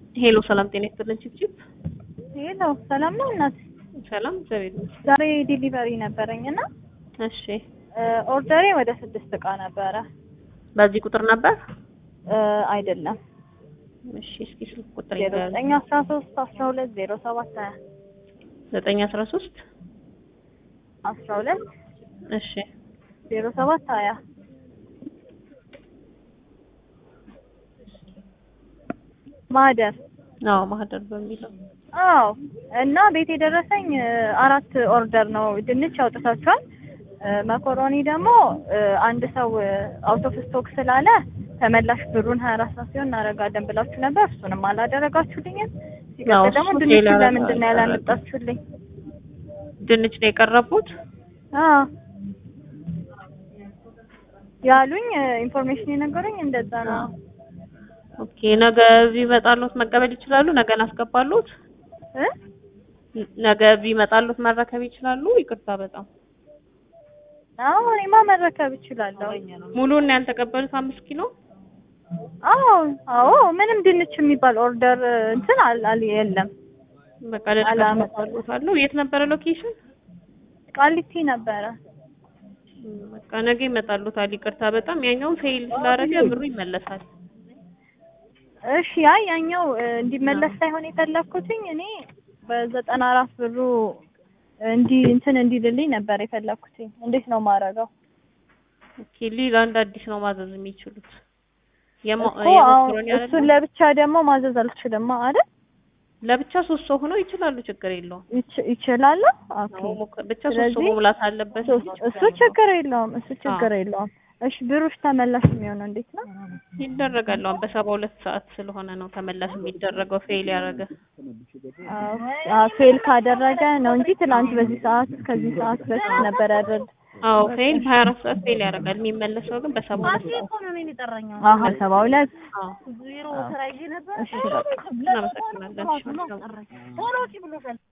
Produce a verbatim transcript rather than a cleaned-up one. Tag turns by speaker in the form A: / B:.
A: ሄሎ ሰላም ጤና ይስጥልኝ ቺፕቺፕ።
B: ሄሎ ሰላም ነው እናት?
A: ሰላም ዘቤት።
B: ዛሬ ዲሊቨሪ ነበረኝና
A: እሺ
B: ኦርደሬ ወደ ስድስት እቃ ነበረ።
A: በዚህ ቁጥር ነበር?
B: አይደለም።
A: እሺ እስኪ ስልክ ቁጥር
B: ዘጠኝ አስራ ሶስት አስራ ሁለት ዜሮ ሰባት ሀያ
A: ዘጠኝ አስራ ሶስት
B: አስራ ሁለት
A: እሺ
B: ዜሮ ሰባት ሀያ ማህደር።
A: አዎ ማህደር በሚለው
B: አዎ። እና ቤት የደረሰኝ አራት ኦርደር ነው። ድንች አውጥታችኋል። መኮሮኒ ደግሞ አንድ ሰው አውት ኦፍ ስቶክ ስላለ ተመላሽ ብሩን ሀያ አራት ሰዓት ሲሆን እናደርጋለን ብላችሁ ነበር። እሱንም አላደረጋችሁልኝም። ሲቀጥል ደግሞ ድንች ለምንድን ነው ያላመጣችሁልኝ?
A: ድንች ነው የቀረቡት?
B: አዎ ያሉኝ ኢንፎርሜሽን የነገሩኝ እንደዛ ነው።
A: ኦኬ ነገ ቢመጣሉት መቀበል ይችላሉ? ነገ እናስገባሉት?
B: እ
A: ነገ ቢመጣሉት መረከብ ይችላሉ? ይቅርታ በጣም
B: አዎ እኔማ መረከብ እችላለሁ።
A: ሙሉን ያልተቀበሉት አምስት ኪሎ?
B: አዎ አዎ ምንም ድንች የሚባል ኦርደር እንትን አል የለም።
A: በቃ ለላመጣሉታለሁ። የት ነበረ ሎኬሽን?
B: ቃሊቲ ነበረ።
A: በቃ ነገ ይመጣሉታል። ይቅርታ በጣም ያኛው ፌል ስላደረገ ብሩ ይመለሳል።
B: እሺ አይ ያኛው እንዲመለስ ሳይሆን የፈለኩትኝ እኔ በዘጠና አራት ብሩ እንዲ እንትን እንዲልልኝ ነበር የፈለኩትኝ። እንዴት ነው ማረጋው?
A: ኦኬ ሌላ አንድ አዲስ ነው ማዘዝ የሚችሉት።
B: የሞክሮኒ አይደል? እሱን ለብቻ ደግሞ ማዘዝ አልችልም አይደል?
A: ለብቻ ሶስት ሰው ሆኖ ይችላሉ፣ ችግር የለውም።
B: ይችላል?
A: ኦኬ ብቻ ሶስት ሰው መሙላት አለበት።
B: እሱ ችግር የለውም፣ እሱ ችግር የለውም። እሺ ብሩሽ ተመላሽ የሚሆነው እንዴት ነው?
A: ይደረጋል። አሁን በሰባ ሁለት ሰዓት ስለሆነ ነው ተመላሽ የሚደረገው። ፌል ያደረገ
B: አዎ ፌል ካደረገ ነው እንጂ ትናንት በዚህ ሰዓት ከዚህ ሰዓት በፊት ነበር ያደረገ።
A: አዎ ፌል በሀያ አራት ሰዓት ፌል ያደርጋል። የሚመለሰው ግን በሰባ ሁለት ሰዓት።
B: አሃ ሰባ ሁለት
A: አዎ
B: ዜሮ ስራ ይዤ ነበር።
A: እሺ በቃ እናመሰግናለን።